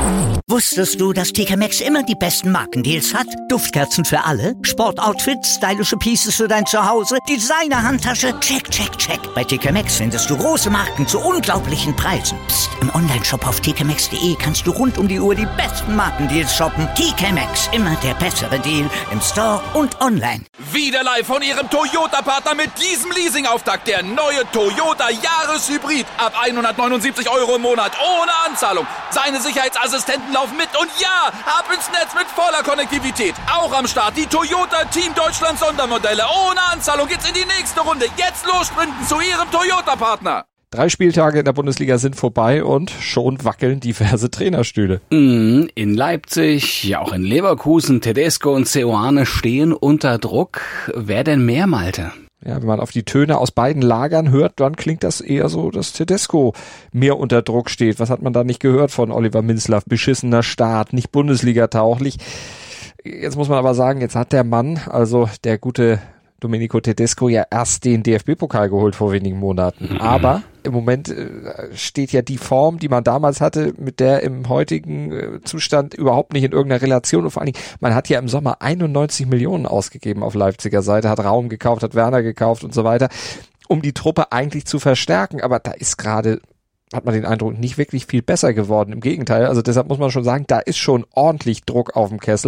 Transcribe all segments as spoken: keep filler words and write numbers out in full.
Wusstest du, dass T K Maxx immer die besten Markendeals hat? Duftkerzen für alle, Sportoutfits, stylische Pieces für dein Zuhause, Designer-Handtasche, check, check, check. Bei T K Maxx findest du große Marken zu unglaublichen Preisen. Psst. Im Onlineshop auf t k maxx punkt d e kannst du rund um die Uhr die besten Markendeals shoppen. T K Maxx, immer der bessere Deal im Store und online. Wieder live von Ihrem Toyota-Partner mit diesem Leasing-Auftakt. Der neue Toyota Jahreshybrid. Ab hundertneunundsiebzig Euro im Monat. Ohne Anzahlung. Seine Sicherheitsassistenten laufen mit. Und ja, ab ins Netz mit voller Konnektivität. Auch am Start die Toyota Team Deutschland Sondermodelle. Ohne Anzahlung geht's in die nächste Runde. Jetzt los sprinten zu Ihrem Toyota-Partner. Drei Spieltage in der Bundesliga sind vorbei und schon wackeln diverse Trainerstühle. In Leipzig, ja auch in Leverkusen, Tedesco und Seoane stehen unter Druck. Wer denn mehr, Malte? Ja, wenn man auf die Töne aus beiden Lagern hört, dann klingt das eher so, dass Tedesco mehr unter Druck steht. Was hat man da nicht gehört von Oliver Minzlaff? Beschissener Start, nicht Bundesliga-tauglich. Jetzt muss man aber sagen, jetzt hat der Mann, also der gute Domenico Tedesco, ja erst den D F B-Pokal geholt vor wenigen Monaten. Aber im Moment äh, steht ja die Form, die man damals hatte, mit der im heutigen äh, Zustand überhaupt nicht in irgendeiner Relation. Und vor allen Dingen, man hat ja im Sommer einundneunzig Millionen ausgegeben auf Leipziger Seite, hat Raum gekauft, hat Werner gekauft und so weiter, um die Truppe eigentlich zu verstärken. Aber da ist gerade, hat man den Eindruck, nicht wirklich viel besser geworden. Im Gegenteil, also deshalb muss man schon sagen, da ist schon ordentlich Druck auf dem Kessel.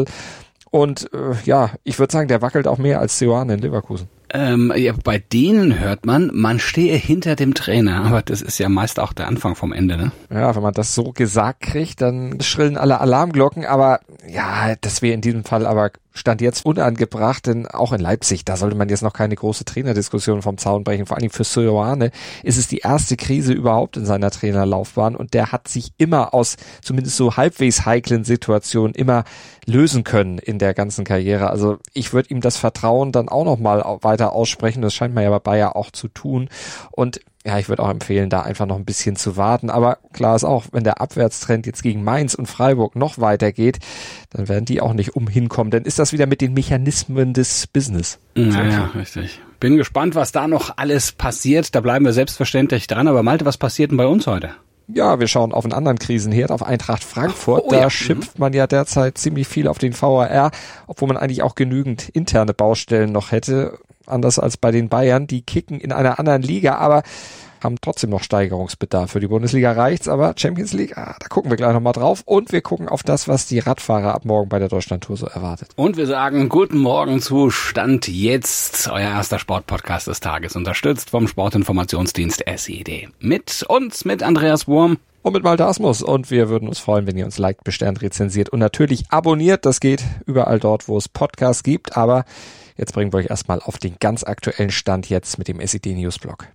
Und äh, ja, ich würde sagen, der wackelt auch mehr als Seoane in Leverkusen. Ähm, ja, bei denen hört man, man stehe hinter dem Trainer, aber das ist ja meist auch der Anfang vom Ende, ne? Ja, wenn man das so gesagt kriegt, dann schrillen alle Alarmglocken, aber ja, das wäre in diesem Fall aber Stand jetzt unangebracht, denn auch in Leipzig, da sollte man jetzt noch keine große Trainerdiskussion vom Zaun brechen. Vor allem für Seoane ist es die erste Krise überhaupt in seiner Trainerlaufbahn und der hat sich immer aus zumindest so halbwegs heiklen Situationen immer lösen können in der ganzen Karriere. Also ich würde ihm das Vertrauen dann auch nochmal weiter aussprechen. Das scheint man ja bei Bayer auch zu tun. Und ja, ich würde auch empfehlen, da einfach noch ein bisschen zu warten. Aber klar ist auch, wenn der Abwärtstrend jetzt gegen Mainz und Freiburg noch weitergeht, dann werden die auch nicht umhinkommen. Dann ist das wieder mit den Mechanismen des Business. Naja, richtig. Bin gespannt, was da noch alles passiert. Da bleiben wir selbstverständlich dran. Aber Malte, was passiert denn bei uns heute? Ja, wir schauen auf einen anderen Krisenherd, auf Eintracht Frankfurt. Oh, da ja. schimpft man ja derzeit ziemlich viel auf den V A R, obwohl man eigentlich auch genügend interne Baustellen noch hätte. Anders als bei den Bayern, die kicken in einer anderen Liga, aber haben trotzdem noch Steigerungsbedarf. Für die Bundesliga reicht's, aber Champions League, ah, da gucken wir gleich nochmal drauf. Und wir gucken auf das, was die Radfahrer ab morgen bei der Deutschlandtour so erwartet. Und wir sagen guten Morgen zu Stand jetzt, euer erster Sportpodcast des Tages, unterstützt vom Sportinformationsdienst S E D. Mit uns, mit Andreas Wurm. Und mit Malte Asmus. Und wir würden uns freuen, wenn ihr uns liked, besternt, rezensiert und natürlich abonniert. Das geht überall dort, wo es Podcasts gibt. Aber jetzt bringen wir euch erstmal auf den ganz aktuellen Stand jetzt mit dem S E D Newsblog.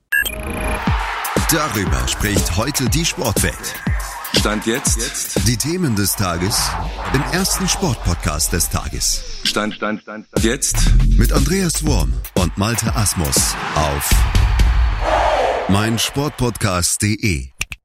Darüber spricht heute die Sportwelt. Stand jetzt. Die Themen des Tages im ersten Sportpodcast des Tages. Stand, Stand, Stand, Stand. Jetzt. Mit Andreas Wurm und Malte Asmus auf meinsportpodcast punkt de.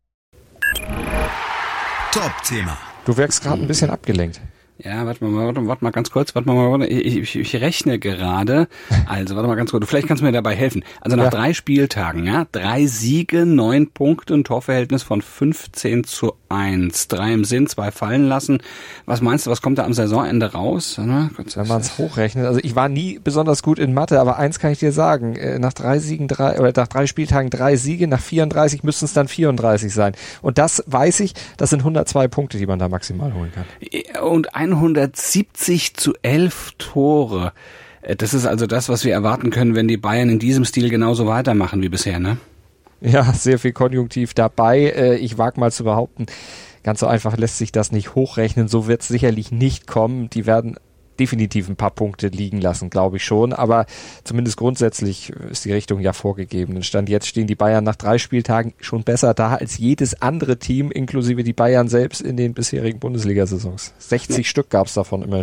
Top-Thema. Du wirkst gerade ein bisschen abgelenkt. Ja, warte mal, warte, warte mal ganz kurz, warte mal, warte, ich, ich, ich rechne gerade. Also, warte mal ganz kurz, vielleicht kannst du mir dabei helfen. Also nach ja. drei Spieltagen, ja, drei Siege, neun Punkte, ein Torverhältnis von fünfzehn zu eins. Drei im Sinn, zwei fallen lassen. Was meinst du, was kommt da am Saisonende raus? Na, Gott, wenn man es hochrechnet, also ich war nie besonders gut in Mathe, aber eins kann ich dir sagen, nach drei Siegen, drei, oder nach drei Spieltagen drei Siege, nach vierunddreißig müssten es dann vierunddreißig sein. Und das weiß ich, das sind hundertzwei Punkte, die man da maximal holen kann. Und hundertsiebzig zu elf Tore. Das ist also das, was wir erwarten können, wenn die Bayern in diesem Stil genauso weitermachen wie bisher, ne? Ja, sehr viel Konjunktiv dabei. Ich wage mal zu behaupten, ganz so einfach lässt sich das nicht hochrechnen. So wird es sicherlich nicht kommen. Die werden definitiv ein paar Punkte liegen lassen, glaube ich schon. Aber zumindest grundsätzlich ist die Richtung ja vorgegeben. Stand jetzt stehen die Bayern nach drei Spieltagen schon besser da als jedes andere Team, inklusive die Bayern selbst in den bisherigen Bundesliga-Saisons. sechzig ja. Stück gab es davon immerhin schon.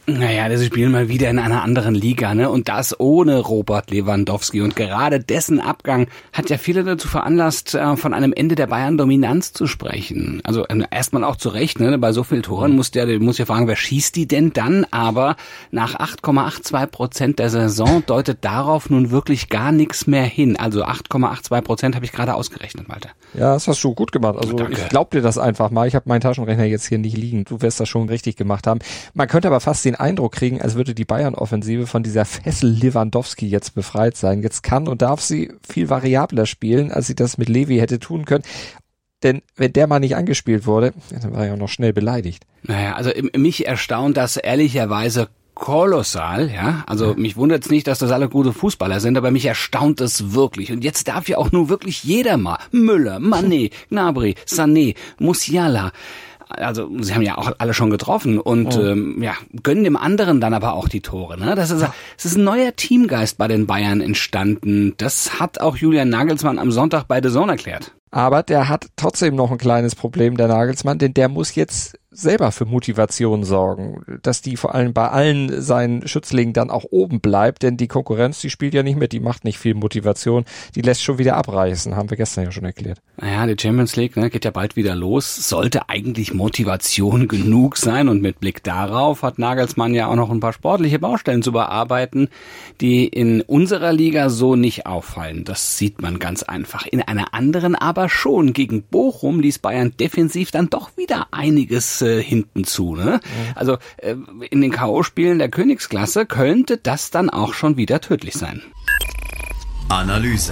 Naja, sie spielen mal wieder in einer anderen Liga, ne? Und das ohne Robert Lewandowski. Und gerade dessen Abgang hat ja viele dazu veranlasst, von einem Ende der Bayern-Dominanz zu sprechen. Also erstmal auch zu Recht, ne? Bei so vielen Toren muss der, muss ja fragen, wer schießt die denn dann? Aber nach acht Komma zweiundachtzig Prozent der Saison deutet darauf nun wirklich gar nichts mehr hin. Also acht Komma zweiundachtzig Prozent habe ich gerade ausgerechnet, Malte. Ja, das hast du gut gemacht. Also Danke. Ich glaub dir das einfach mal. Ich habe meinen Taschenrechner jetzt hier nicht liegen. Du wirst das schon richtig gemacht haben. Man könnte aber fast den Eindruck kriegen, als würde die Bayern-Offensive von dieser Fessel Lewandowski jetzt befreit sein. Jetzt kann und darf sie viel variabler spielen, als sie das mit Levi hätte tun können. Denn wenn der mal nicht angespielt wurde, dann war er ja noch schnell beleidigt. Naja, also mich erstaunt das ehrlicherweise kolossal, ja. Also mich wundert es nicht, dass das alle gute Fußballer sind, aber mich erstaunt es wirklich. Und jetzt darf ja auch nur wirklich jeder mal. Müller, Mané, Gnabry, Sané, Musiala. Also sie haben ja auch alle schon getroffen und oh. ähm, ja, gönnen dem anderen dann aber auch die Tore. Ne? Das ist, das ist ein neuer Teamgeist bei den Bayern entstanden. Das hat auch Julian Nagelsmann am Sonntag bei The Zone erklärt. Aber der hat trotzdem noch ein kleines Problem, der Nagelsmann, denn der muss jetzt selber für Motivation sorgen, dass die vor allem bei allen seinen Schützlingen dann auch oben bleibt, denn die Konkurrenz, die spielt ja nicht mit, die macht nicht viel Motivation, die lässt schon wieder abreißen, haben wir gestern ja schon erklärt. Naja, die Champions League, ne, geht ja bald wieder los, sollte eigentlich Motivation genug sein und mit Blick darauf hat Nagelsmann ja auch noch ein paar sportliche Baustellen zu bearbeiten, die in unserer Liga so nicht auffallen. Das sieht man ganz einfach. In einer anderen aber schon. Gegen Bochum ließ Bayern defensiv dann doch wieder einiges äh, hinten zu. Ne? Mhm. Also äh, in den K O-Spielen der Königsklasse könnte das dann auch schon wieder tödlich sein. Analyse.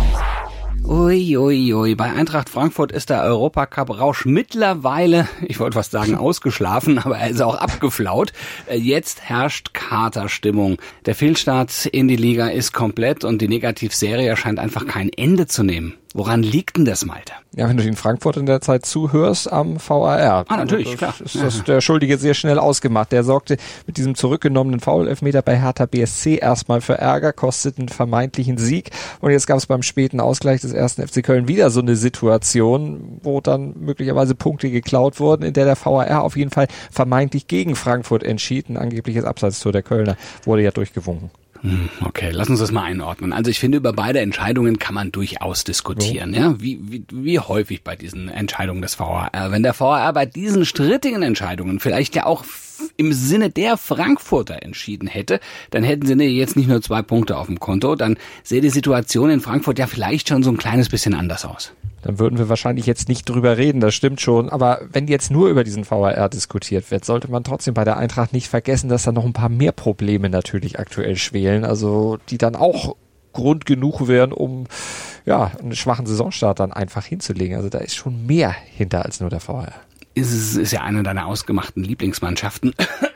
Ui, ui, ui. Bei Eintracht Frankfurt ist der Europacup-Rausch mittlerweile, ich wollte fast sagen ausgeschlafen, aber er ist auch abgeflaut. Jetzt herrscht Katerstimmung. Der Fehlstart in die Liga ist komplett und die Negativserie scheint einfach kein Ende zu nehmen. Woran liegt denn das, Malte? Ja, wenn du in Frankfurt in der Zeit zuhörst, am V A R. Ah, natürlich, das klar. Ist das der Schuldige sehr schnell ausgemacht. Der sorgte mit diesem zurückgenommenen Foul-Elfmeter bei Hertha B S C erstmal für Ärger, kostet einen vermeintlichen Sieg. Und jetzt gab es beim späten Ausgleich des ersten F C Köln wieder so eine Situation, wo dann möglicherweise Punkte geklaut wurden, in der der V A R auf jeden Fall vermeintlich gegen Frankfurt entschied. Ein angebliches Abseitstor der Kölner wurde ja durchgewunken. Okay, lass uns das mal einordnen. Also ich finde, über beide Entscheidungen kann man durchaus diskutieren. Ja, wie, wie, wie häufig bei diesen Entscheidungen des V A R. Wenn der V A R bei diesen strittigen Entscheidungen vielleicht ja auch im Sinne der Frankfurter entschieden hätte, dann hätten sie jetzt nicht nur zwei Punkte auf dem Konto, dann sähe die Situation in Frankfurt ja vielleicht schon so ein kleines bisschen anders aus. Dann würden wir wahrscheinlich jetzt nicht drüber reden, das stimmt schon. Aber wenn jetzt nur über diesen V A R diskutiert wird, sollte man trotzdem bei der Eintracht nicht vergessen, dass da noch ein paar mehr Probleme natürlich aktuell schwelen. Also die dann auch Grund genug wären, um ja einen schwachen Saisonstart dann einfach hinzulegen. Also da ist schon mehr hinter als nur der V A R. Ist es ist ja eine deiner ausgemachten Lieblingsmannschaften.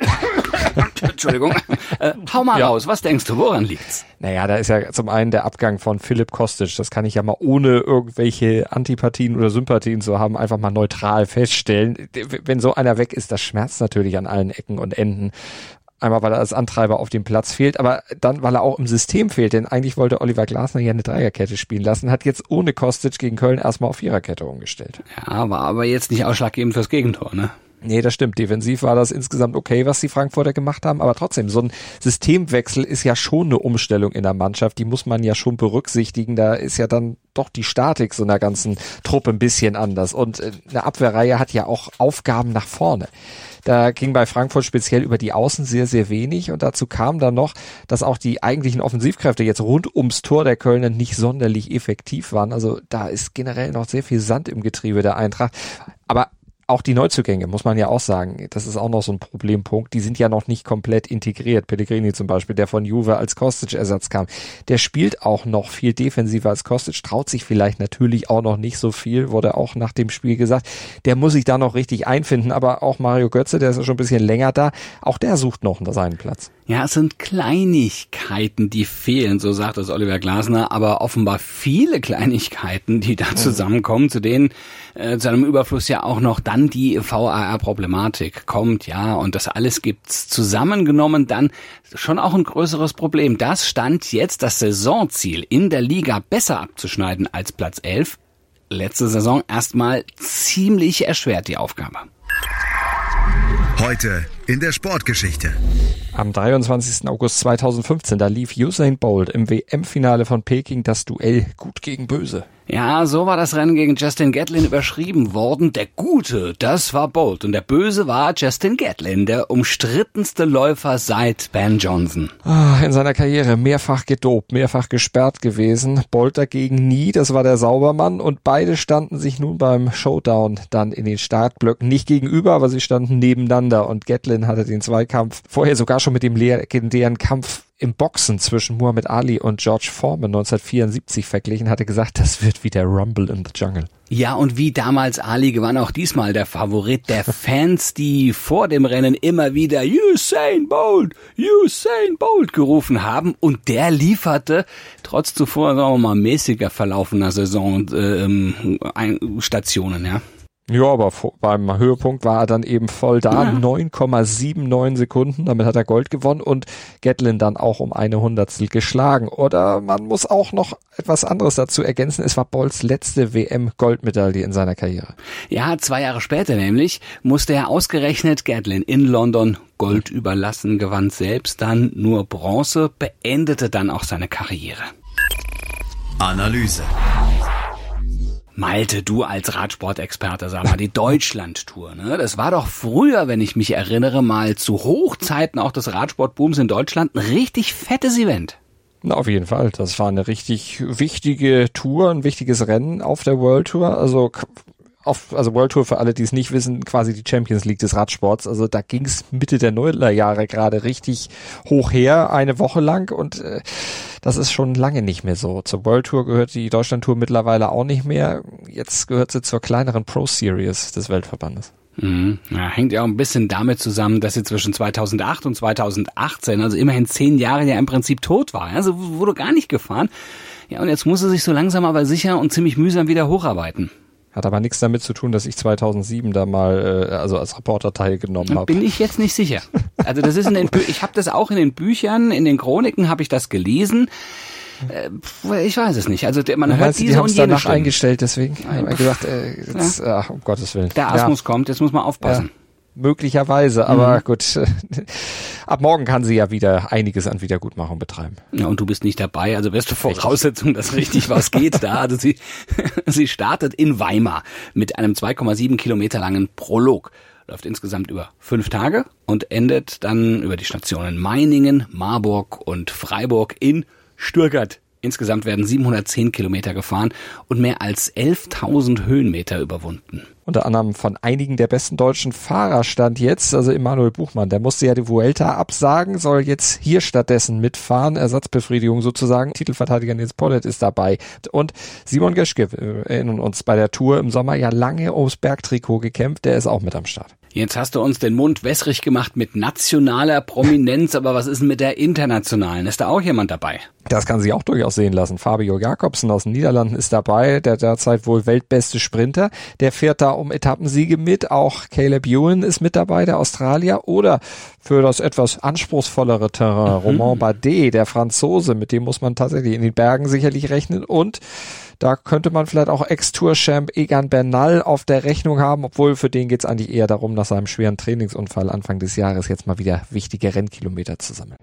Entschuldigung. Äh, hau mal ja. raus, was denkst du, woran liegt's? Naja, da ist ja zum einen der Abgang von Filip Kostic. Das kann ich ja mal ohne irgendwelche Antipathien oder Sympathien zu haben, einfach mal neutral feststellen. Wenn so einer weg ist, das schmerzt natürlich an allen Ecken und Enden. Einmal, weil er als Antreiber auf dem Platz fehlt, aber dann, weil er auch im System fehlt, denn eigentlich wollte Oliver Glasner ja eine Dreierkette spielen lassen, hat jetzt ohne Kostic gegen Köln erstmal auf Viererkette umgestellt. Ja, war aber jetzt nicht ausschlaggebend fürs Gegentor, ne? Nee, das stimmt. Defensiv war das insgesamt okay, was die Frankfurter gemacht haben, aber trotzdem, so ein Systemwechsel ist ja schon eine Umstellung in der Mannschaft, die muss man ja schon berücksichtigen. Da ist ja dann doch die Statik so einer ganzen Truppe ein bisschen anders und eine Abwehrreihe hat ja auch Aufgaben nach vorne. Da ging bei Frankfurt speziell über die Außen sehr, sehr wenig und dazu kam dann noch, dass auch die eigentlichen Offensivkräfte jetzt rund ums Tor der Kölner nicht sonderlich effektiv waren. Also da ist generell noch sehr viel Sand im Getriebe der Eintracht. Aber auch die Neuzugänge, muss man ja auch sagen, das ist auch noch so ein Problempunkt, die sind ja noch nicht komplett integriert. Pellegrini zum Beispiel, der von Juve als Kostic-Ersatz kam, der spielt auch noch viel defensiver als Kostic, traut sich vielleicht natürlich auch noch nicht so viel, wurde auch nach dem Spiel gesagt, der muss sich da noch richtig einfinden, aber auch Mario Götze, der ist ja schon ein bisschen länger da, auch der sucht noch seinen Platz. Ja, es sind Kleinigkeiten, die fehlen, so sagt es Oliver Glasner, aber offenbar viele Kleinigkeiten, die da zusammenkommen, zu denen äh, zu einem Überfluss ja auch noch dann die V A R-Problematik kommt, ja, und das alles gibt's zusammengenommen dann schon auch ein größeres Problem. Das stand jetzt das Saisonziel, in der Liga besser abzuschneiden als Platz elf. Letzte Saison erstmal ziemlich erschwert die Aufgabe. Heute in der Sportgeschichte. Am dreiundzwanzigsten August zweitausendfünfzehn, da lief Usain Bolt im W M-Finale von Peking das Duell Gut gegen Böse. Ja, so war das Rennen gegen Justin Gatlin überschrieben worden. Der Gute, das war Bolt und der Böse war Justin Gatlin, der umstrittenste Läufer seit Ben Johnson. In seiner Karriere mehrfach gedopt, mehrfach gesperrt gewesen. Bolt dagegen nie, das war der Saubermann und beide standen sich nun beim Showdown dann in den Startblöcken nicht gegenüber, aber sie standen nebeneinander und Gatlin hatte den Zweikampf vorher sogar schon mit dem legendären Kampf im Boxen zwischen Muhammad Ali und George Foreman neunzehnhundertvierundsiebzig verglichen, hatte gesagt, das wird wie der Rumble in the Jungle. Ja, und wie damals Ali gewann auch diesmal der Favorit der Fans, die vor dem Rennen immer wieder Usain Bolt, Usain Bolt gerufen haben. Und der lieferte, trotz zuvor, sagen wir mal, mäßiger verlaufener Saison und ähm, Stationen, ja. Ja, aber beim Höhepunkt war er dann eben voll da, ja. neun Komma neunundsiebzig Sekunden, damit hat er Gold gewonnen und Gatlin dann auch um eine Hundertstel geschlagen. Oder man muss auch noch etwas anderes dazu ergänzen, es war Bolts letzte W M-Goldmedaille in seiner Karriere. Ja, zwei Jahre später nämlich musste er ausgerechnet Gatlin in London Gold überlassen, gewann selbst dann nur Bronze, beendete dann auch seine Karriere. Analyse. Malte, du als Radsportexperte, sag mal, die Deutschland-Tour, ne? Das war doch früher, wenn ich mich erinnere, mal zu Hochzeiten auch des Radsportbooms in Deutschland ein richtig fettes Event. Na, auf jeden Fall. Das war eine richtig wichtige Tour, ein wichtiges Rennen auf der World Tour. Also auf, also World Tour für alle, die es nicht wissen, quasi die Champions League des Radsports. Also da ging es Mitte der Nullerjahre gerade richtig hoch her, eine Woche lang und äh, das ist schon lange nicht mehr so. Zur World Tour gehört die Deutschland Tour mittlerweile auch nicht mehr. Jetzt gehört sie zur kleineren Pro Series des Weltverbandes. Mhm. Ja, hängt ja auch ein bisschen damit zusammen, dass sie zwischen zweitausendacht und zweitausendachtzehn, also immerhin zehn Jahre ja im Prinzip tot war. Also wurde gar nicht gefahren. Ja, und jetzt muss sie sich so langsam aber sicher und ziemlich mühsam wieder hocharbeiten. Hat aber nichts damit zu tun, dass ich zweitausendsieben da mal äh, also als Reporter teilgenommen habe. Bin ich jetzt nicht sicher. Also das ist in den Bü- ich habe das auch in den Büchern, in den Chroniken habe ich das gelesen. Äh, ich weiß es nicht. Also man Na, hört meinst du, diese die und haben's jene danach Stimmen. eingestellt, deswegen haben wir gesagt, äh, jetzt, ja. ach, um Gottes Willen. Der Asmus ja. kommt, jetzt muss man aufpassen. Ja. Möglicherweise, aber mhm. gut. Ab morgen kann sie ja wieder einiges an Wiedergutmachung betreiben. Ja, und du bist nicht dabei, also beste Voraussetzung, dass richtig was geht da. Also sie, sie startet in Weimar mit einem zwei Komma sieben Kilometer langen Prolog. Läuft insgesamt über fünf Tage und endet dann über die Stationen Meiningen, Marburg und Freiburg in Stuttgart. Insgesamt werden siebenhundertzehn Kilometer gefahren und mehr als elftausend Höhenmeter überwunden. Unter anderem von einigen der besten deutschen Fahrer stand jetzt, also Emanuel Buchmann, der musste ja die Vuelta absagen, soll jetzt hier stattdessen mitfahren, Ersatzbefriedigung sozusagen. Titelverteidiger Nils Pollitt ist dabei. Und Simon Geschke, wir erinnern uns, bei der Tour im Sommer ja lange ums Bergtrikot gekämpft, der ist auch mit am Start. Jetzt hast du uns den Mund wässrig gemacht mit nationaler Prominenz, aber was ist denn mit der internationalen? Ist da auch jemand dabei? Das kann sich auch durchaus sehen lassen. Fabio Jakobsen aus den Niederlanden ist dabei, der derzeit wohl weltbeste Sprinter. Der fährt da um Etappensiege mit. Auch Caleb Ewan ist mit dabei, der Australier. Oder für das etwas anspruchsvollere Terrain, mhm. Romain Bardet, der Franzose, mit dem muss man tatsächlich in den Bergen sicherlich rechnen. Und da könnte man vielleicht auch Ex-Tour-Champ Egan Bernal auf der Rechnung haben, obwohl für den geht es eigentlich eher darum, nach seinem schweren Trainingsunfall Anfang des Jahres jetzt mal wieder wichtige Rennkilometer zu sammeln.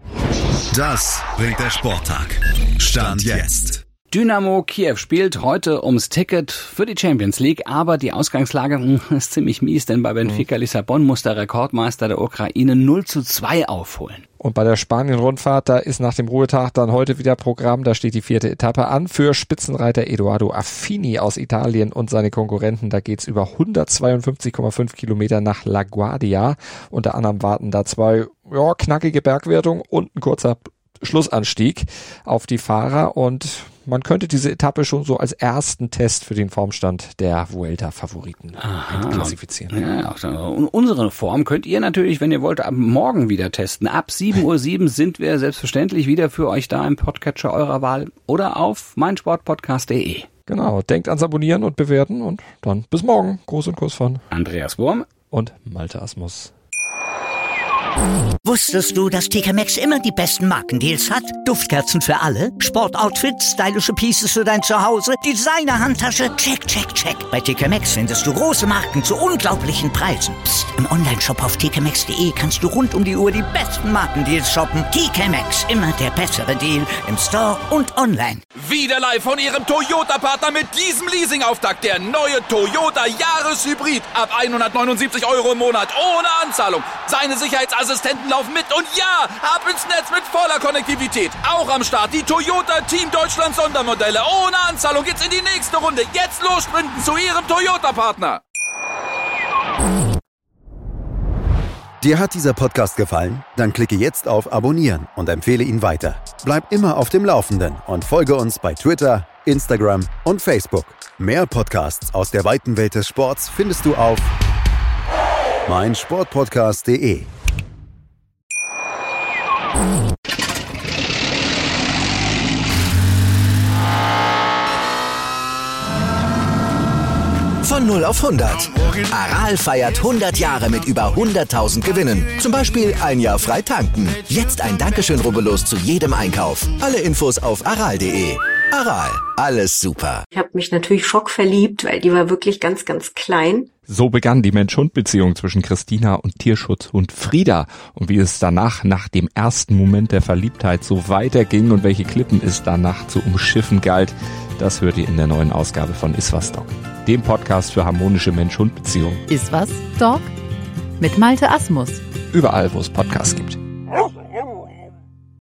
Das bringt der Sporttag. Stand jetzt. Dynamo Kiew spielt heute ums Ticket für die Champions League, aber die Ausgangslage mh, ist ziemlich mies, denn bei Benfica Lissabon muss der Rekordmeister der Ukraine null zu zwei aufholen. Und bei der Spanien-Rundfahrt, da ist nach dem Ruhetag dann heute wieder Programm, da steht die vierte Etappe an für Spitzenreiter Edoardo Affini aus Italien und seine Konkurrenten. Da geht's über hundertzweiundfünfzig Komma fünf Kilometer nach La Guardia. Unter anderem warten da zwei ja, knackige Bergwertungen und ein kurzer Schlussanstieg auf die Fahrer und man könnte diese Etappe schon so als ersten Test für den Formstand der Vuelta-Favoriten klassifizieren. Ja, und unsere Form könnt ihr natürlich, wenn ihr wollt, ab morgen wieder testen. Ab sieben Uhr sieben sind wir selbstverständlich wieder für euch da im Podcatcher eurer Wahl oder auf meinsportpodcast punkt de. Genau, denkt ans Abonnieren und Bewerten und dann bis morgen. Gruß und Kuss von Andreas Wurm und Malte Asmus. Wusstest du, dass T K Maxx immer die besten Markendeals hat? Duftkerzen für alle, Sportoutfits, stylische Pieces für dein Zuhause, Designer-Handtasche, check, check, check. Bei T K Maxx findest du große Marken zu unglaublichen Preisen. Psst. Im Onlineshop auf t k maxx punkt d e kannst du rund um die Uhr die besten Markendeals shoppen. T K Maxx, immer der bessere Deal im Store und online. Wieder live von Ihrem Toyota-Partner mit diesem Leasing-Auftakt. Der neue Toyota Jahreshybrid. Ab hundertneunundsiebzig Euro im Monat ohne Anzahlung. Seine Sicherheitsassistenten laufen mit und ja, ab ins Netz mit voller Konnektivität. Auch am Start die Toyota Team Deutschland Sondermodelle. Ohne Anzahlung geht's in die nächste Runde. Jetzt los sprinten zu Ihrem Toyota-Partner. Dir hat dieser Podcast gefallen? Dann klicke jetzt auf Abonnieren und empfehle ihn weiter. Bleib immer auf dem Laufenden und folge uns bei Twitter, Instagram und Facebook. Mehr Podcasts aus der weiten Welt des Sports findest du auf mein Sportpodcast punkt de. Von null auf hundert. Aral feiert hundert Jahre mit über hunderttausend Gewinnen. Zum Beispiel ein Jahr frei tanken. Jetzt ein Dankeschön, rubbellos zu jedem Einkauf. Alle Infos auf aral punkt de. Aral, alles super. Ich habe mich natürlich schockverliebt, weil die war wirklich ganz, ganz klein. So begann die Mensch-Hund-Beziehung zwischen Christina und Tierschutzhund Frieda. Und wie es danach, nach dem ersten Moment der Verliebtheit, so weiterging und welche Klippen es danach zu umschiffen galt, das hört ihr in der neuen Ausgabe von Iswas Dog, dem Podcast für harmonische Mensch-Hund-Beziehungen. Iswas Dog mit Malte Asmus. Überall, wo es Podcasts gibt.